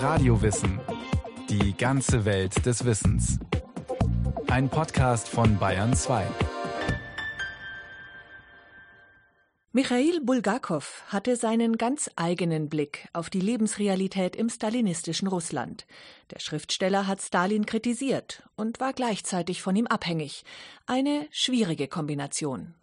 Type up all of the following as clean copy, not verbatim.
Radiowissen. Die ganze Welt des Wissens. Ein Podcast von Bayern 2. Michail Bulgakow hatte seinen ganz eigenen Blick auf die Lebensrealität im stalinistischen Russland. Der Schriftsteller hat Stalin kritisiert und war gleichzeitig von ihm abhängig. Eine schwierige Kombination.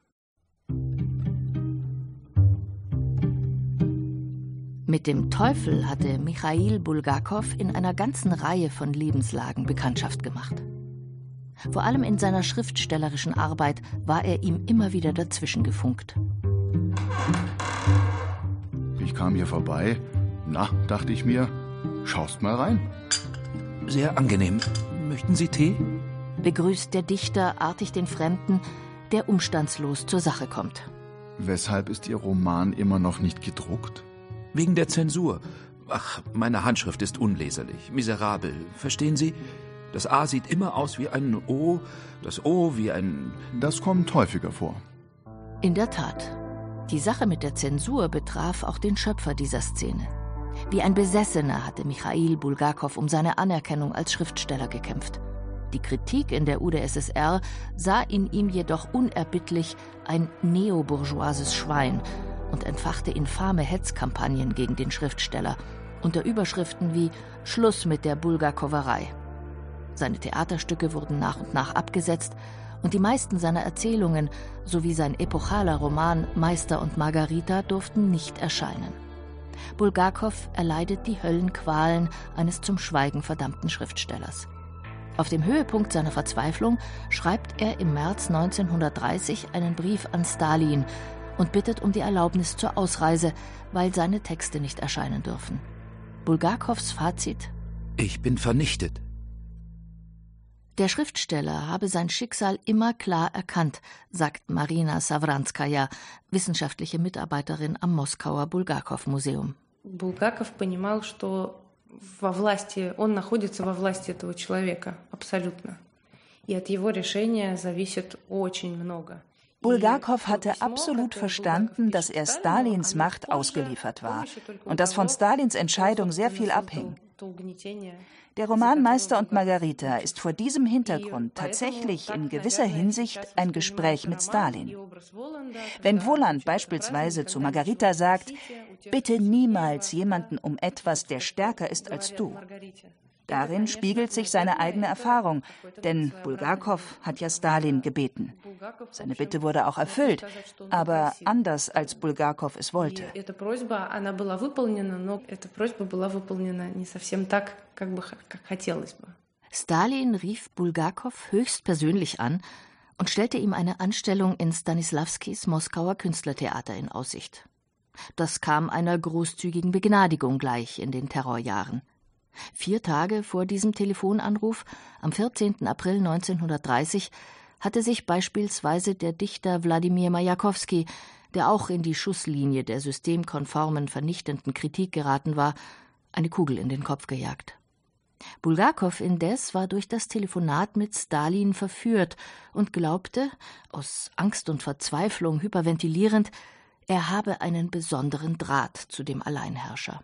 Mit dem Teufel hatte Michail Bulgakow in einer ganzen Reihe von Lebenslagen Bekanntschaft gemacht. Vor allem in seiner schriftstellerischen Arbeit war er ihm immer wieder dazwischen gefunkt. Ich kam hier vorbei. Na, dachte ich mir, schaust mal rein. Sehr angenehm. Möchten Sie Tee? Begrüßt der Dichter artig den Fremden, der umstandslos zur Sache kommt. Weshalb ist Ihr Roman immer noch nicht gedruckt? Wegen der Zensur. Ach, meine Handschrift ist unleserlich, miserabel. Verstehen Sie? Das A sieht immer aus wie ein O, das O wie ein... Das kommt häufiger vor. In der Tat. Die Sache mit der Zensur betraf auch den Schöpfer dieser Szene. Wie ein Besessener hatte Michail Bulgakow um seine Anerkennung als Schriftsteller gekämpft. Die Kritik in der UdSSR sah in ihm jedoch unerbittlich ein neobourgeoises Schwein und entfachte infame Hetzkampagnen gegen den Schriftsteller unter Überschriften wie »Schluss mit der Bulgakowerei«. Seine Theaterstücke wurden nach und nach abgesetzt und die meisten seiner Erzählungen sowie sein epochaler Roman »Meister und Margarita« durften nicht erscheinen. Bulgakow erleidet die Höllenqualen eines zum Schweigen verdammten Schriftstellers. Auf dem Höhepunkt seiner Verzweiflung schreibt er im März 1930 einen Brief an Stalin und bittet um die Erlaubnis zur Ausreise, weil seine Texte nicht erscheinen dürfen. Bulgakows Fazit: Ich bin vernichtet. Der Schriftsteller habe sein Schicksal immer klar erkannt, sagt Marina Savranskaya, wissenschaftliche Mitarbeiterin am Moskauer Bulgakow-Museum. Булгаков понимал, что он находится во власти этого человека, абсолютно. И от его решения зависит очень много. Bulgakow hatte absolut verstanden, dass er Stalins Macht ausgeliefert war und dass von Stalins Entscheidung sehr viel abhing. Der Roman »Meister und Margarita« ist vor diesem Hintergrund tatsächlich in gewisser Hinsicht ein Gespräch mit Stalin. Wenn Voland beispielsweise zu Margarita sagt, »Bitte niemals jemanden um etwas, der stärker ist als du«, darin spiegelt sich seine eigene Erfahrung, denn Bulgakow hat ja Stalin gebeten. Seine Bitte wurde auch erfüllt, aber anders als Bulgakow es wollte. Stalin rief Bulgakow höchstpersönlich an und stellte ihm eine Anstellung in Stanisławskis Moskauer Künstlertheater in Aussicht. Das kam einer großzügigen Begnadigung gleich in den Terrorjahren. 4 Tage vor diesem Telefonanruf, am 14. April 1930, hatte sich beispielsweise der Dichter Wladimir Majakowski, der auch in die Schusslinie der systemkonformen, vernichtenden Kritik geraten war, eine Kugel in den Kopf gejagt. Bulgakow indes war durch das Telefonat mit Stalin verführt und glaubte, aus Angst und Verzweiflung hyperventilierend, er habe einen besonderen Draht zu dem Alleinherrscher.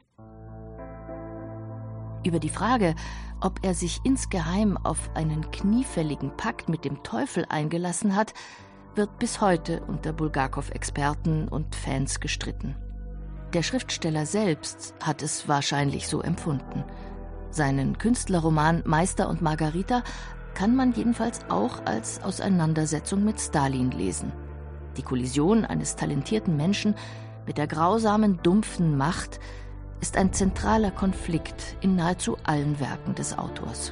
Über die Frage, ob er sich insgeheim auf einen kniefälligen Pakt mit dem Teufel eingelassen hat, wird bis heute unter Bulgakow-Experten und Fans gestritten. Der Schriftsteller selbst hat es wahrscheinlich so empfunden. Seinen Künstlerroman »Meister und Margarita« kann man jedenfalls auch als Auseinandersetzung mit Stalin lesen. Die Kollision eines talentierten Menschen mit der grausamen, dumpfen Macht ist ein zentraler Konflikt in nahezu allen Werken des Autors.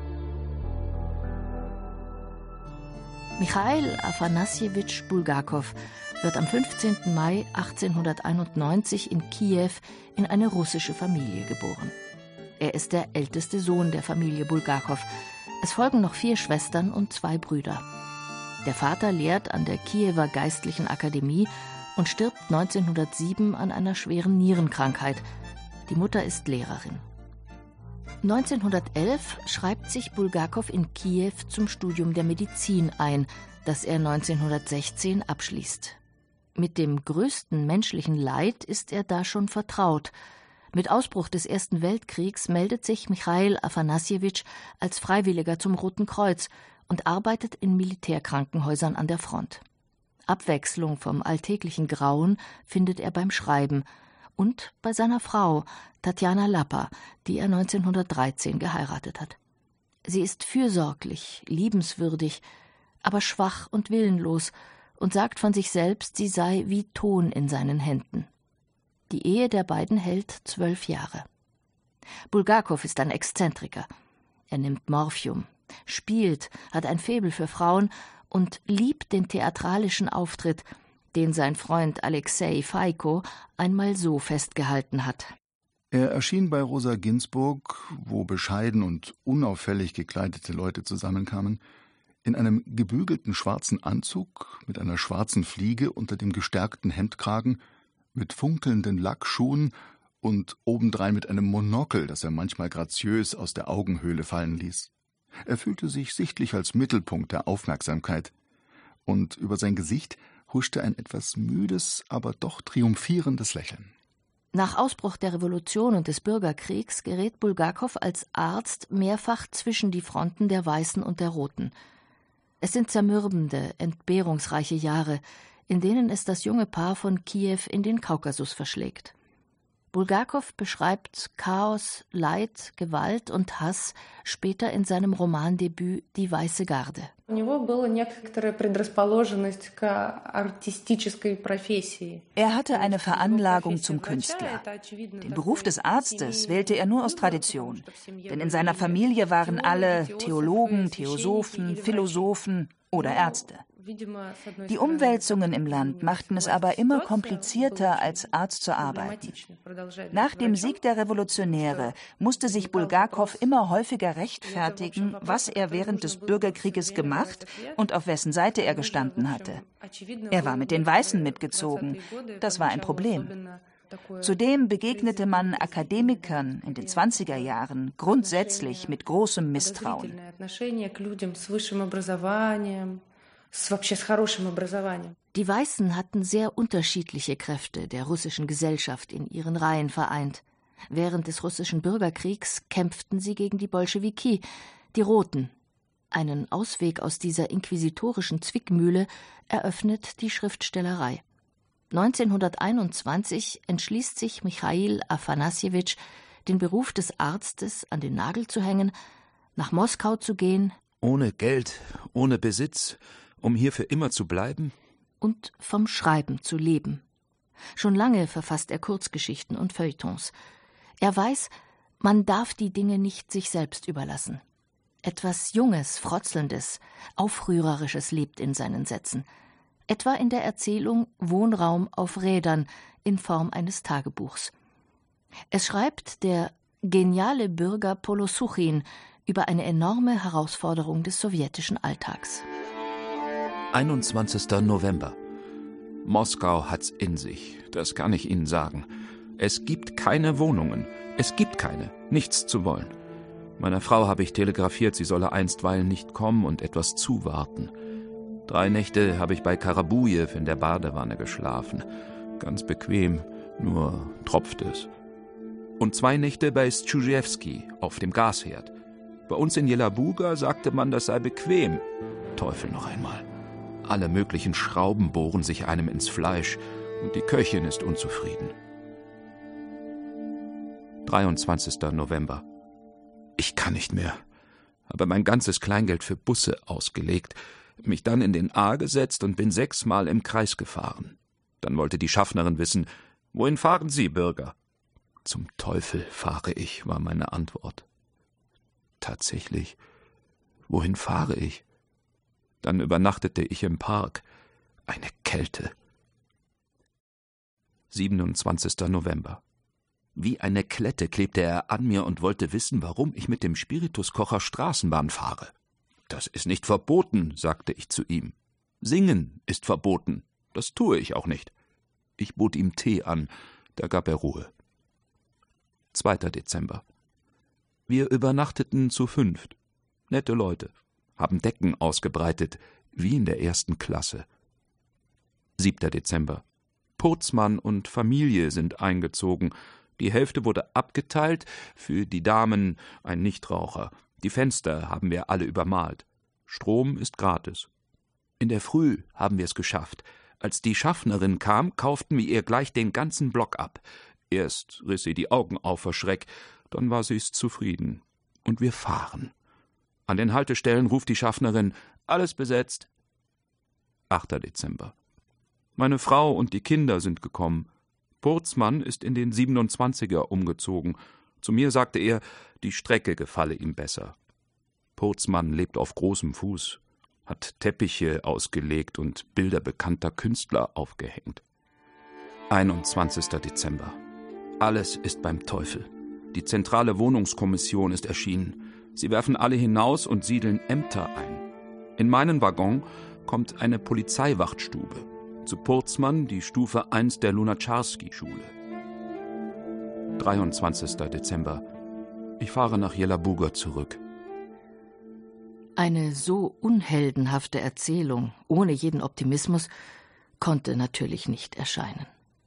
Michail Afanassjewitsch Bulgakow wird am 15. Mai 1891 in Kiew in eine russische Familie geboren. Er ist der älteste Sohn der Familie Bulgakow. Es folgen noch 4 Schwestern und 2 Brüder. Der Vater lehrt an der Kiewer Geistlichen Akademie und stirbt 1907 an einer schweren Nierenkrankheit. Die Mutter ist Lehrerin. 1911 schreibt sich Bulgakow in Kiew zum Studium der Medizin ein, das er 1916 abschließt. Mit dem größten menschlichen Leid ist er da schon vertraut. Mit Ausbruch des Ersten Weltkriegs meldet sich Michail Afanassjewitsch als Freiwilliger zum Roten Kreuz und arbeitet in Militärkrankenhäusern an der Front. Abwechslung vom alltäglichen Grauen findet er beim Schreiben und bei seiner Frau, Tatjana Lappa, die er 1913 geheiratet hat. Sie ist fürsorglich, liebenswürdig, aber schwach und willenlos und sagt von sich selbst, sie sei wie Ton in seinen Händen. Die Ehe der beiden hält 12 Jahre. Bulgakow ist ein Exzentriker. Er nimmt Morphium, spielt, hat ein Faible für Frauen und liebt den theatralischen Auftritt, den sein Freund Alexei Feiko einmal so festgehalten hat. Er erschien bei Rosa Ginsburg, wo bescheiden und unauffällig gekleidete Leute zusammenkamen, in einem gebügelten schwarzen Anzug mit einer schwarzen Fliege unter dem gestärkten Hemdkragen, mit funkelnden Lackschuhen und obendrein mit einem Monokel, das er manchmal graziös aus der Augenhöhle fallen ließ. Er fühlte sich sichtlich als Mittelpunkt der Aufmerksamkeit, und über sein Gesicht huschte ein etwas müdes, aber doch triumphierendes Lächeln. Nach Ausbruch der Revolution und des Bürgerkriegs gerät Bulgakow als Arzt mehrfach zwischen die Fronten der Weißen und der Roten. Es sind zermürbende, entbehrungsreiche Jahre, in denen es das junge Paar von Kiew in den Kaukasus verschlägt. Bulgakow beschreibt Chaos, Leid, Gewalt und Hass später in seinem Romandebüt »Die Weiße Garde«. Er hatte eine Veranlagung zum Künstler. Den Beruf des Arztes wählte er nur aus Tradition, denn in seiner Familie waren alle Theologen, Theosophen, Philosophen oder Ärzte. Die Umwälzungen im Land machten es aber immer komplizierter, als Arzt zu arbeiten. Nach dem Sieg der Revolutionäre musste sich Bulgakow immer häufiger rechtfertigen, was er während des Bürgerkrieges gemacht und auf wessen Seite er gestanden hatte. Er war mit den Weißen mitgezogen. Das war ein Problem. Zudem begegnete man Akademikern in den 20er Jahren grundsätzlich mit großem Misstrauen. Die Weißen hatten sehr unterschiedliche Kräfte der russischen Gesellschaft in ihren Reihen vereint. Während des russischen Bürgerkriegs kämpften sie gegen die Bolschewiki, die Roten. Einen Ausweg aus dieser inquisitorischen Zwickmühle eröffnet die Schriftstellerei. 1921 entschließt sich Michail Afanassjewitsch, den Beruf des Arztes an den Nagel zu hängen, nach Moskau zu gehen. Ohne Geld, ohne Besitz, um hier für immer zu bleiben? Und vom Schreiben zu leben. Schon lange verfasst er Kurzgeschichten und Feuilletons. Er weiß, man darf die Dinge nicht sich selbst überlassen. Etwas Junges, Frotzelndes, Aufrührerisches lebt in seinen Sätzen. Etwa in der Erzählung Wohnraum auf Rädern in Form eines Tagebuchs. Es schreibt der geniale Bürger Polosuchin über eine enorme Herausforderung des sowjetischen Alltags. 21. November. Moskau hat's in sich, das kann ich Ihnen sagen. Es gibt keine Wohnungen, es gibt keine, nichts zu wollen. Meiner Frau habe ich telegrafiert, sie solle einstweilen nicht kommen und etwas zuwarten. 3 Nächte habe ich bei Karabujew in der Badewanne geschlafen. Ganz bequem, nur tropfte es. Und 2 Nächte bei Stschujewski auf dem Gasherd. Bei uns in Jelabuga sagte man, das sei bequem. Teufel noch einmal. Alle möglichen Schrauben bohren sich einem ins Fleisch und die Köchin ist unzufrieden. 23. November. Ich kann nicht mehr. Habe mein ganzes Kleingeld für Busse ausgelegt, mich dann in den A gesetzt und bin 6-mal im Kreis gefahren. Dann wollte die Schaffnerin wissen, wohin fahren Sie, Bürger? Zum Teufel fahre ich, war meine Antwort. Tatsächlich, wohin fahre ich? Dann übernachtete ich im Park. Eine Kälte. 27. November. Wie eine Klette klebte er an mir und wollte wissen, warum ich mit dem Spirituskocher Straßenbahn fahre. Das ist nicht verboten, sagte ich zu ihm. Singen ist verboten. Das tue ich auch nicht. Ich bot ihm Tee an, da gab er Ruhe. 2. Dezember. Wir übernachteten zu 5. Nette Leute. Haben Decken ausgebreitet, wie in der 1. Klasse. 7. Dezember. Purzmann und Familie sind eingezogen. Die Hälfte wurde abgeteilt, für die Damen ein Nichtraucher. Die Fenster haben wir alle übermalt. Strom ist gratis. In der Früh haben wir es geschafft. Als die Schaffnerin kam, kauften wir ihr gleich den ganzen Block ab. Erst riss sie die Augen auf vor Schreck, dann war sie's zufrieden. Und wir fahren. An den Haltestellen ruft die Schaffnerin: Alles besetzt. 8. Dezember. Meine Frau und die Kinder sind gekommen. Purzmann ist in den 27er umgezogen. Zu mir sagte er, die Strecke gefalle ihm besser. Purzmann lebt auf großem Fuß, hat Teppiche ausgelegt und Bilder bekannter Künstler aufgehängt. 21. Dezember. Alles ist beim Teufel. Die zentrale Wohnungskommission ist erschienen. Sie werfen alle hinaus und siedeln Ämter ein. In meinen Waggon kommt eine Polizeiwachtstube. Zu Purzmann die Stufe 1 der Lunacharsky-Schule. 23. Dezember. Ich fahre nach Jelabuga zurück. Eine so unheldenhafte Erzählung, ohne jeden Optimismus, konnte natürlich nicht erscheinen.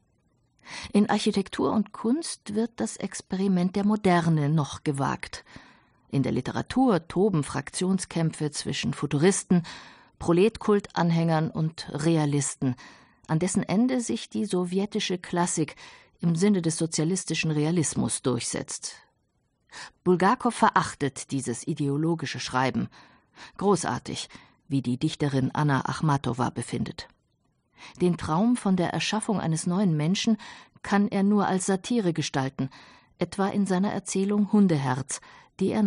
In Architektur und Kunst wird das Experiment der Moderne noch gewagt. In der Literatur toben Fraktionskämpfe zwischen Futuristen, Proletkult-Anhängern und Realisten, an dessen Ende sich die sowjetische Klassik im Sinne des sozialistischen Realismus durchsetzt. Bulgakow verachtet dieses ideologische Schreiben. Großartig, wie die Dichterin Anna Achmatowa befindet. Den Traum von der Erschaffung eines neuen Menschen kann er nur als Satire gestalten, etwa in seiner Erzählung Hundeherz, die er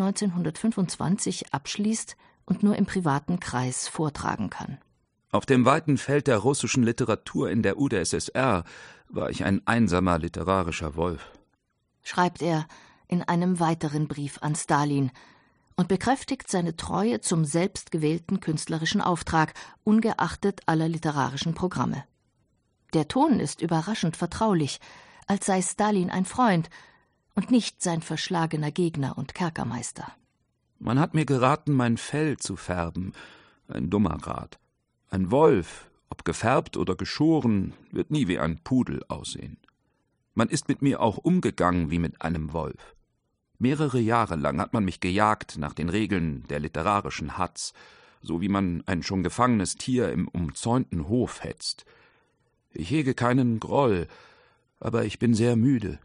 1925 abschließt und nur im privaten Kreis vortragen kann. Auf dem weiten Feld der russischen Literatur in der UdSSR war ich ein einsamer literarischer Wolf. Schreibt er in einem weiteren Brief an Stalin und bekräftigt seine Treue zum selbstgewählten künstlerischen Auftrag, ungeachtet aller literarischen Programme. Der Ton ist überraschend vertraulich, als sei Stalin ein Freund und nicht sein verschlagener Gegner und Kerkermeister. Man hat mir geraten, mein Fell zu färben. Ein dummer Rat. Ein Wolf, ob gefärbt oder geschoren, wird nie wie ein Pudel aussehen. Man ist mit mir auch umgegangen wie mit einem Wolf. Mehrere Jahre lang hat man mich gejagt nach den Regeln der literarischen Hatz, so wie man ein schon gefangenes Tier im umzäunten Hof hetzt. Ich hege keinen Groll, aber ich bin sehr müde.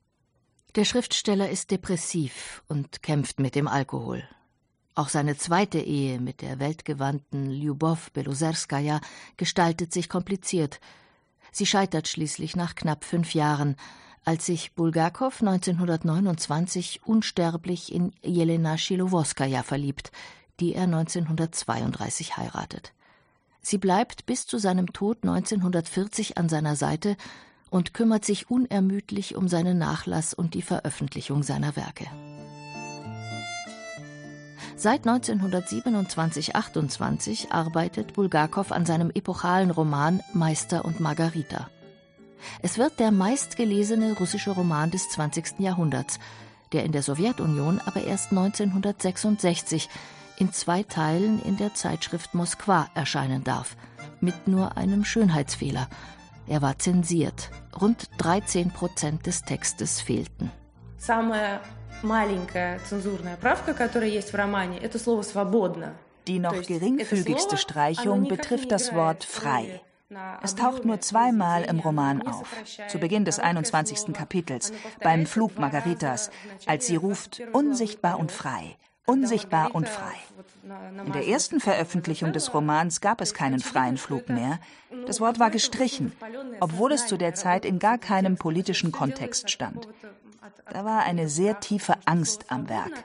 Der Schriftsteller ist depressiv und kämpft mit dem Alkohol. Auch seine zweite Ehe mit der weltgewandten Lyubow Belozerskaja gestaltet sich kompliziert. Sie scheitert schließlich nach knapp 5 Jahren, als sich Bulgakow 1929 unsterblich in Jelena Schilowoskaja verliebt, die er 1932 heiratet. Sie bleibt bis zu seinem Tod 1940 an seiner Seite und kümmert sich unermüdlich um seinen Nachlass und die Veröffentlichung seiner Werke. Seit 1927/28 arbeitet Bulgakow an seinem epochalen Roman Meister und Margarita. Es wird der meistgelesene russische Roman des 20. Jahrhunderts, der in der Sowjetunion aber erst 1966 in 2 Teilen in der Zeitschrift Moskwa erscheinen darf, mit nur einem Schönheitsfehler. Er war zensiert. Rund 13% des Textes fehlten. Die noch geringfügigste Streichung betrifft das Wort frei. Es taucht nur 2-mal im Roman auf, zu Beginn des 21. Kapitels, beim Flug Margaritas, als sie ruft, unsichtbar und frei, unsichtbar und frei. In der ersten Veröffentlichung des Romans gab es keinen freien Flug mehr. Das Wort war gestrichen, obwohl es zu der Zeit in gar keinem politischen Kontext stand. Da war eine sehr tiefe Angst am Werk.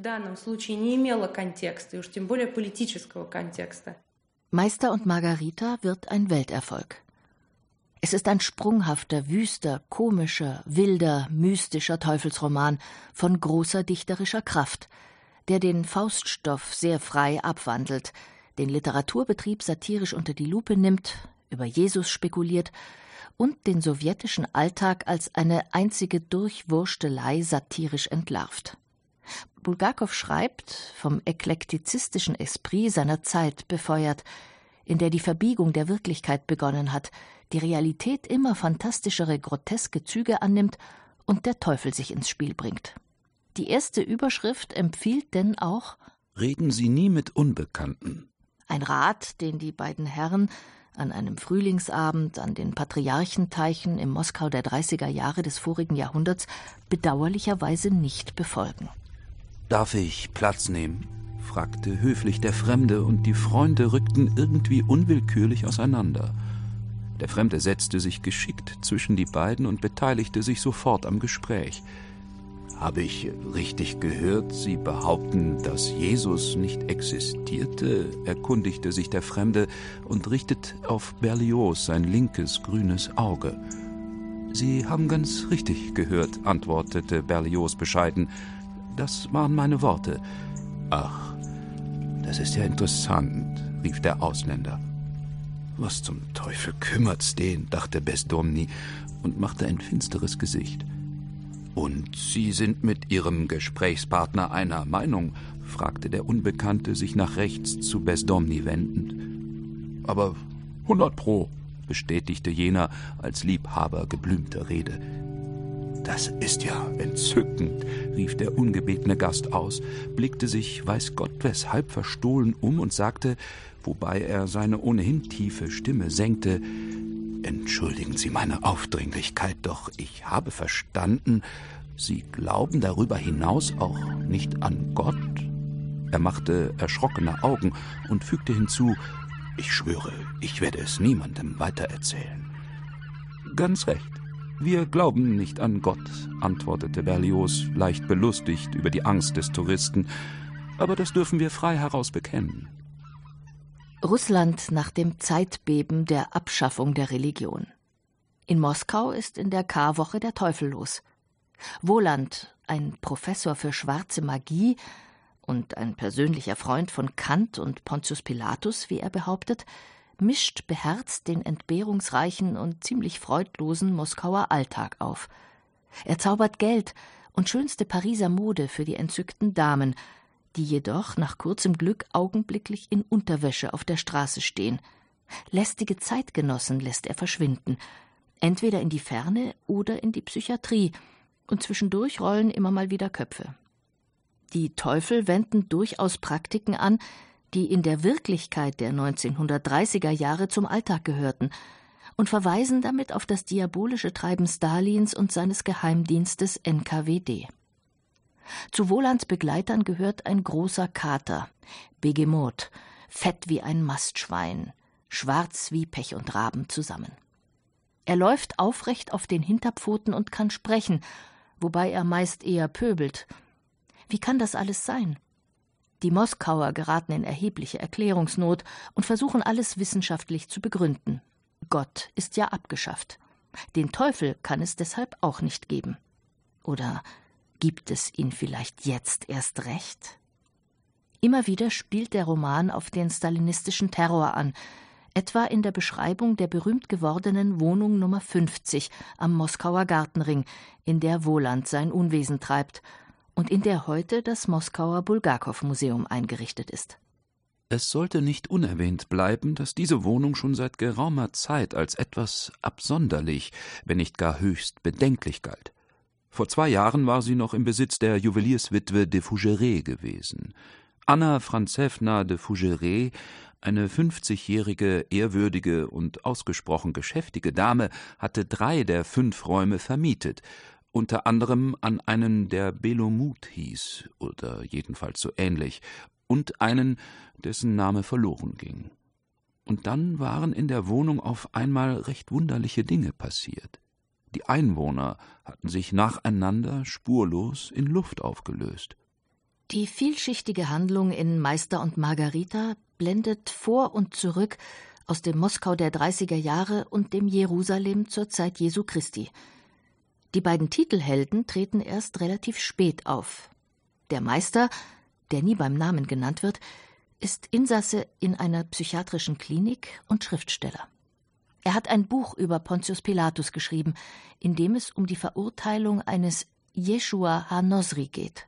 Meister und Margarita wird ein Welterfolg. Es ist ein sprunghafter, wüster, komischer, wilder, mystischer Teufelsroman von großer dichterischer Kraft, der den Fauststoff sehr frei abwandelt, den Literaturbetrieb satirisch unter die Lupe nimmt, über Jesus spekuliert und den sowjetischen Alltag als eine einzige Durchwurstelei satirisch entlarvt. Bulgakow schreibt, vom eklektizistischen Esprit seiner Zeit befeuert, in der die Verbiegung der Wirklichkeit begonnen hat, die Realität immer fantastischere, groteske Züge annimmt und der Teufel sich ins Spiel bringt. Die erste Überschrift empfiehlt denn auch: Reden Sie nie mit Unbekannten. Ein Rat, den die beiden Herren an einem Frühlingsabend an den Patriarchenteichen im Moskau der 30er Jahre des vorigen Jahrhunderts bedauerlicherweise nicht befolgen. »Darf ich Platz nehmen?« fragte höflich der Fremde, und die Freunde rückten irgendwie unwillkürlich auseinander. Der Fremde setzte sich geschickt zwischen die beiden und beteiligte sich sofort am Gespräch. »Habe ich richtig gehört, Sie behaupten, dass Jesus nicht existierte?« erkundigte sich der Fremde und richtete auf Berlioz sein linkes, grünes Auge. »Sie haben ganz richtig gehört«, antwortete Berlioz bescheiden. »Das waren meine Worte.« »Ach, das ist ja interessant«, rief der Ausländer. »Was zum Teufel kümmert's den?«, dachte Bezdomny und machte ein finsteres Gesicht. »Und Sie sind mit Ihrem Gesprächspartner einer Meinung?«, fragte der Unbekannte, sich nach rechts zu Bezdomny wendend. »Aber 100 Pro«, bestätigte jener als Liebhaber geblümter Rede. »Das ist ja entzückend«, rief der ungebetene Gast aus, blickte sich weiß Gott weshalb verstohlen um und sagte, wobei er seine ohnehin tiefe Stimme senkte: »Entschuldigen Sie meine Aufdringlichkeit, doch ich habe verstanden, Sie glauben darüber hinaus auch nicht an Gott?« Er machte erschrockene Augen und fügte hinzu: »Ich schwöre, ich werde es niemandem weitererzählen.« »Ganz recht. Wir glauben nicht an Gott«, antwortete Berlioz, leicht belustigt über die Angst des Touristen. »Aber das dürfen wir frei heraus bekennen.« Russland nach dem Zeitbeben der Abschaffung der Religion. In Moskau ist in der Karwoche der Teufel los. Wohland, ein Professor für schwarze Magie und ein persönlicher Freund von Kant und Pontius Pilatus, wie er behauptet, mischt beherzt den entbehrungsreichen und ziemlich freudlosen Moskauer Alltag auf. Er zaubert Geld und schönste Pariser Mode für die entzückten Damen, die jedoch nach kurzem Glück augenblicklich in Unterwäsche auf der Straße stehen. Lästige Zeitgenossen lässt er verschwinden, entweder in die Ferne oder in die Psychiatrie, und zwischendurch rollen immer mal wieder Köpfe. Die Teufel wenden durchaus Praktiken an, die in der Wirklichkeit der 1930er Jahre zum Alltag gehörten, und verweisen damit auf das diabolische Treiben Stalins und seines Geheimdienstes NKWD. Zu Wohlands Begleitern gehört ein großer Kater, Begemoth, fett wie ein Mastschwein, schwarz wie Pech und Raben zusammen. Er läuft aufrecht auf den Hinterpfoten und kann sprechen, wobei er meist eher pöbelt. Wie kann das alles sein? Die Moskauer geraten in erhebliche Erklärungsnot und versuchen alles wissenschaftlich zu begründen. Gott ist ja abgeschafft. Den Teufel kann es deshalb auch nicht geben. Oder gibt es ihn vielleicht jetzt erst recht? Immer wieder spielt der Roman auf den stalinistischen Terror an, etwa in der Beschreibung der berühmt gewordenen Wohnung Nummer 50 am Moskauer Gartenring, in der Wohland sein Unwesen treibt und in der heute das Moskauer Bulgakow-Museum eingerichtet ist. Es sollte nicht unerwähnt bleiben, dass diese Wohnung schon seit geraumer Zeit als etwas absonderlich, wenn nicht gar höchst bedenklich galt. Vor 2 Jahren war sie noch im Besitz der Juwelierswitwe de Fougeray gewesen. Anna Franzewna de Fougeray, eine 50-jährige, ehrwürdige und ausgesprochen geschäftige Dame, hatte 3 der 5 Räume vermietet, unter anderem an einen, der Belomut hieß, oder jedenfalls so ähnlich, und einen, dessen Name verloren ging. Und dann waren in der Wohnung auf einmal recht wunderliche Dinge passiert. Die Einwohner hatten sich nacheinander spurlos in Luft aufgelöst. Die vielschichtige Handlung in Meister und Margarita blendet vor und zurück aus dem Moskau der 30er Jahre und dem Jerusalem zur Zeit Jesu Christi. Die beiden Titelhelden treten erst relativ spät auf. Der Meister, der nie beim Namen genannt wird, ist Insasse in einer psychiatrischen Klinik und Schriftsteller. Er hat ein Buch über Pontius Pilatus geschrieben, in dem es um die Verurteilung eines Jeschua ha-Nosri geht.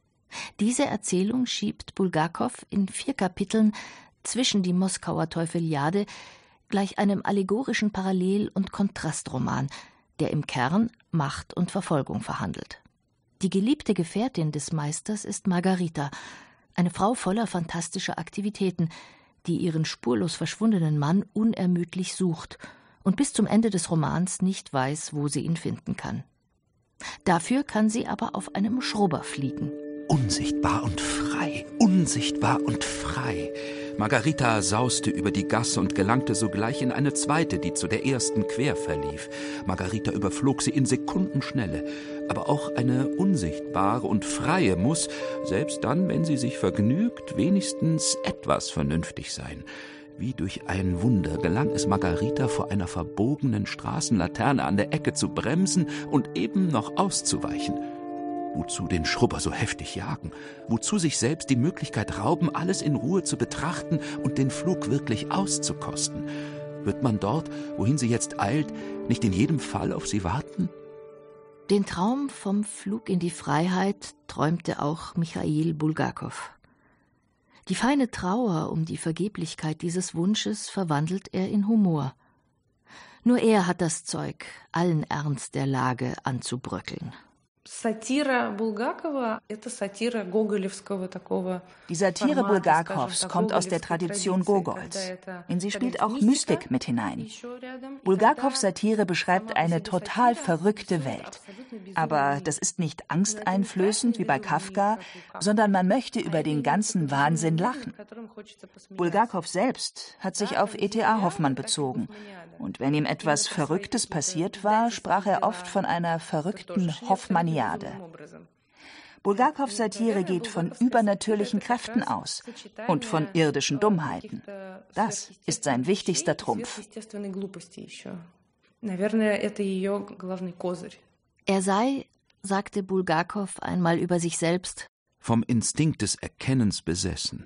Diese Erzählung schiebt Bulgakow in 4 Kapiteln zwischen die Moskauer Teufeliade gleich einem allegorischen Parallel- und Kontrastroman, der im Kern Macht und Verfolgung verhandelt. Die geliebte Gefährtin des Meisters ist Margarita, eine Frau voller fantastischer Aktivitäten, die ihren spurlos verschwundenen Mann unermüdlich sucht und bis zum Ende des Romans nicht weiß, wo sie ihn finden kann. Dafür kann sie aber auf einem Schrubber fliegen. Unsichtbar und frei, unsichtbar und frei. Margarita sauste über die Gasse und gelangte sogleich in eine zweite, die zu der ersten quer verlief. Margarita überflog sie in Sekundenschnelle. Aber auch eine unsichtbare und freie muss, selbst dann, wenn sie sich vergnügt, wenigstens etwas vernünftig sein. Wie durch ein Wunder gelang es Margarita, vor einer verbogenen Straßenlaterne an der Ecke zu bremsen und eben noch auszuweichen. Wozu den Schrubber so heftig jagen? Wozu sich selbst die Möglichkeit rauben, alles in Ruhe zu betrachten und den Flug wirklich auszukosten? Wird man dort, wohin sie jetzt eilt, nicht in jedem Fall auf sie warten? Den Traum vom Flug in die Freiheit träumte auch Michail Bulgakow. Die feine Trauer um die Vergeblichkeit dieses Wunsches verwandelt er in Humor. Nur er hat das Zeug, allen Ernst der Lage anzubröckeln. Die Satire Bulgakows kommt aus der Tradition Gogols. In sie spielt auch Mystik mit hinein. Bulgakows Satire beschreibt eine total verrückte Welt. Aber das ist nicht angsteinflößend wie bei Kafka, sondern man möchte über den ganzen Wahnsinn lachen. Bulgakow selbst hat sich auf E.T.A. Hoffmann bezogen. Und wenn ihm etwas Verrücktes passiert war, sprach er oft von einer verrückten Hoffmanniade. Bulgakows Satire geht von übernatürlichen Kräften aus und von irdischen Dummheiten. Das ist sein wichtigster Trumpf. Er sei, sagte Bulgakow einmal über sich selbst, vom Instinkt des Erkennens besessen.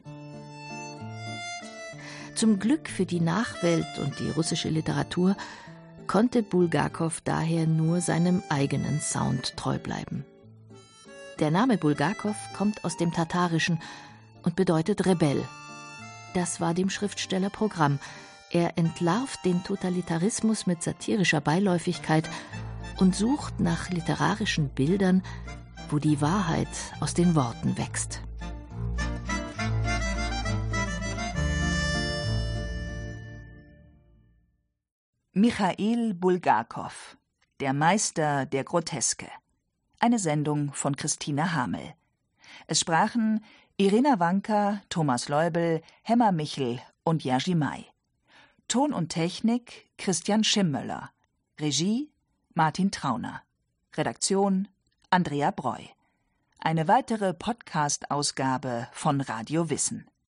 Zum Glück für die Nachwelt und die russische Literatur konnte Bulgakow daher nur seinem eigenen Sound treu bleiben. Der Name Bulgakow kommt aus dem Tatarischen und bedeutet Rebell. Das war dem Schriftsteller Programm. Er entlarvt den Totalitarismus mit satirischer Beiläufigkeit und sucht nach literarischen Bildern, wo die Wahrheit aus den Worten wächst. Michail Bulgakow, der Meister der Groteske. Eine Sendung von Christine Hamel. Es sprachen Irina Wanka, Thomas Leubel, Hemmer Michel und Jerzy May. Ton und Technik Christian Schimmöller. Regie Martin Trauner. Redaktion Andrea Breu. Eine weitere Podcast-Ausgabe von Radio Wissen.